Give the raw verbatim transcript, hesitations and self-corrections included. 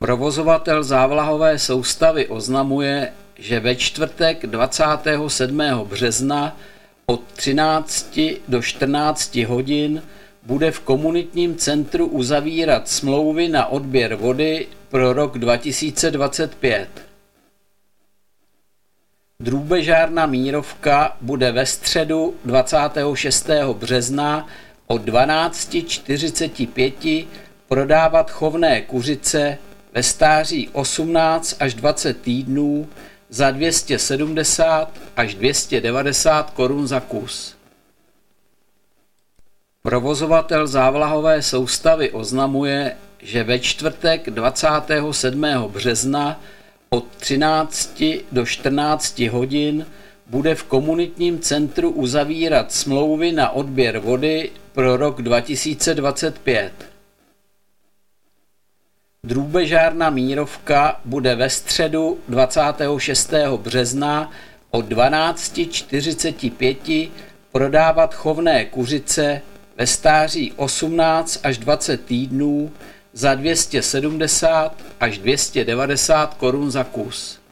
Provozovatel závlahové soustavy oznamuje, že ve čtvrtek dvacátého sedmého března od třinácti do čtrnácti hodin bude v komunitním centru uzavírat smlouvy na odběr vody pro rok dva tisíce dvacet pět. Drůbežárna Mírovka bude ve středu dvacátého šestého března od dvanácti čtyřiceti pěti prodávat chovné kuřice ve stáří osmnáct až dvacet týdnů za dvě stě sedmdesát až dvě stě devadesát korun za kus. Provozovatel závlahové soustavy oznamuje, že ve čtvrtek dvacátého sedmého března od třinácti do čtrnácti hodin bude v komunitním centru uzavírat smlouvy na odběr vody pro rok dva tisíce dvacet pět. Drůbežárna Mírovka bude ve středu dvacátého šestého března od dvanácti čtyřiceti pěti prodávat chovné kuřice ve stáří osmnáct až dvacet týdnů za dvě stě sedmdesát až dvě stě devadesát korun za kus.